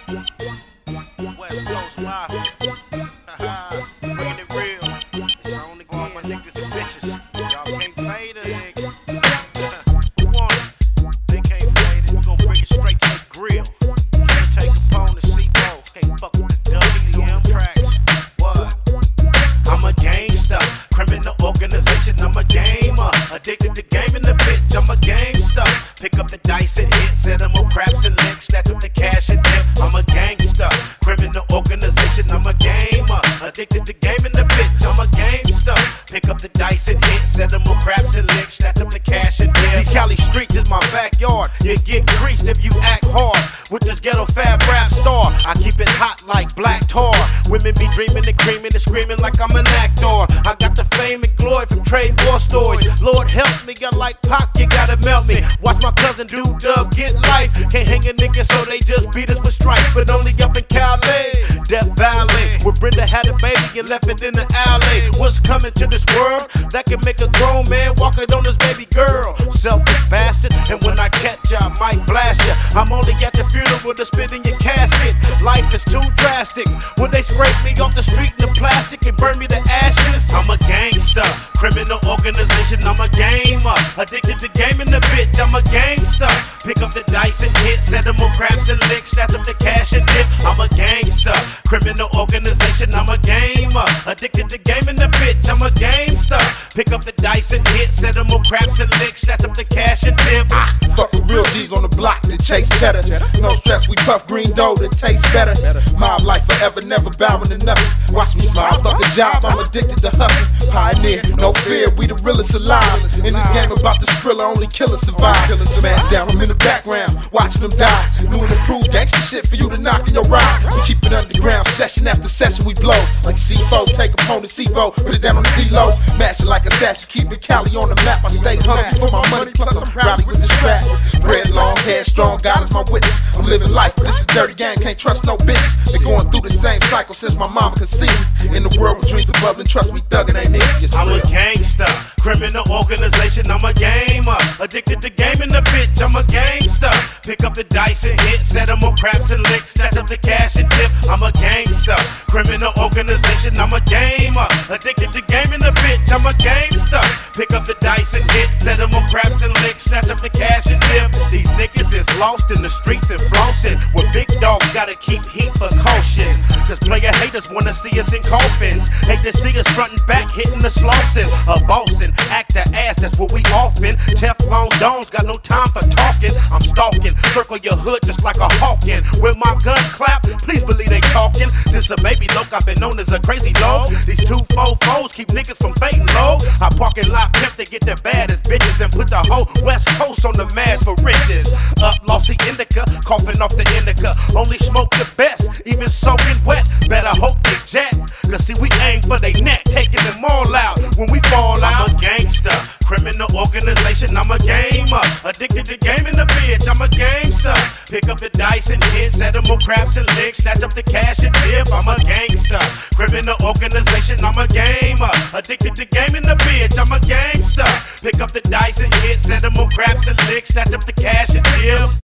West Coast Mafia. Bringing it real. It's only for all my niggas and bitches. Y'all can't fade us. Who want it? They can't fade it. We gon' bring it straight to the grill. Can't take opponents, C-Bo. Can't fuck with the WM tracks. What? I'm a gangster. Criminal organization, I'm a gamer. Addicted to gaming the bitch, I'm a gangster. Pick up the dice and hit, set them on craps and licks, snatch up the cash and dip. I'm a gangster. Criminal organization, I'm a gamer. Addicted to gaming the bitch, I'm a gangster. Pick up the dice and hit, set them on craps and licks, snatch up the cash and dip. These Cali streets is my backyard. You get creased if you act hard. With this ghetto fab rap star, I keep it hot like black tar. Women be dreaming and creaming and screaming like I'm an actor. I got the fame and glory from trade war stories. Lord help me, got like Pac, you gotta melt me. Watch my cousin do Dub get life. Can't hang a nigga, so they just beat us with stripes. But only up in Cali, Death Valley, where Brenda had a baby and left it in the alley. What's coming to this world that can make a grown man walk it on his baby girl? Selfish bastard, and when I catch ya, I might blast ya. I'm only at the funeral to spit in your casket. Life is too drastic. When they scrape me off the street in the plastic and burn me to ashes, I'm a gangster. Criminal organization, I'm a gamer. Addicted to gaming the bitch, I'm a gangster. Pick up the dice and hit, set them on craps and licks, snatch up the cash and dip. I'm a gangster. Criminal organization, I'm a gamer. Addicted to gaming the bitch, I'm a gangster. Pick up the dice and hit, set them on craps and licks, snatch up the cash and dip. Fuck with real G's on the block that chase cheddar. No stress, we puff green dough that tastes better. Mob life forever, never bowing to nothing. Watch me smile, fuck a job, I'm addicted to hustling. Pioneer, no fear, we the realest alive. In this game about the thriller, only killers survive. Smash down, I'm in the background, watching them die. New and improved gangsta shit for you to knock in your ride. We keep it underground, session after session we blow. Like C4, take opponent C-Bo, put it down on the D-Low. Mash it like assassin, keeping Cali on the map. I stay hungry for my money, plus I'm rowdy with the strap. Red, long hair, strong, God is my witness. I'm living life, but this is dirty game, can't trust no bitches. Been going through the same cycle since my mama could see me. In the world with dreams of bubbling, trust me, thuggin' ain't easy. I'm a gangster. Criminal organization, I'm a gamer. Addicted to gaming the bitch, I'm a gangster. Pick up the dice and hit, set them on craps and licks, snatch up the cash and dip. I'm a gangster. Criminal organization, I'm a gamer. Addicted to gaming the bitch, I'm a gangster. Pick up the dice and hit, set them on craps and licks, snatch up the cash and dip. These niggas is lost in the streets and flossing. With big dogs gotta keep heat for caution. Cause player haters wanna see us in coffins. Hate to see us front and back hitting the slossin'. A bossin', act the ass, that's what we often. Teflon domes got no time for talking. I'm stalking, circle your hood just like a hawkin'. With my gun clap, please believe they talking. Since a baby loc, I've been known as a crazy dog. These 2-4-4s keep niggas from fading low. I parking lot pimp to get the baddest bitches and put the whole West Coast on the mask for riches. Up lost the indica, coughing off the indica. Only smoke the best, even soaking wet. Better hope they jet, cause see we aim for they neck, taking them all out when we fall out. I'm a gangster. Criminal organization, I'm a gamer. Addicted to gaming the bitch, I'm a gangster. Pick up the dice and hit, set them on craps and licks, snatch up the cash and dip. I'm a gangster. Criminal organization, I'm a gamer. Addicted to gaming the bitch, I'm a gangster. Pick up the dice and hit, set them on craps and licks, snatch up the cash and dip.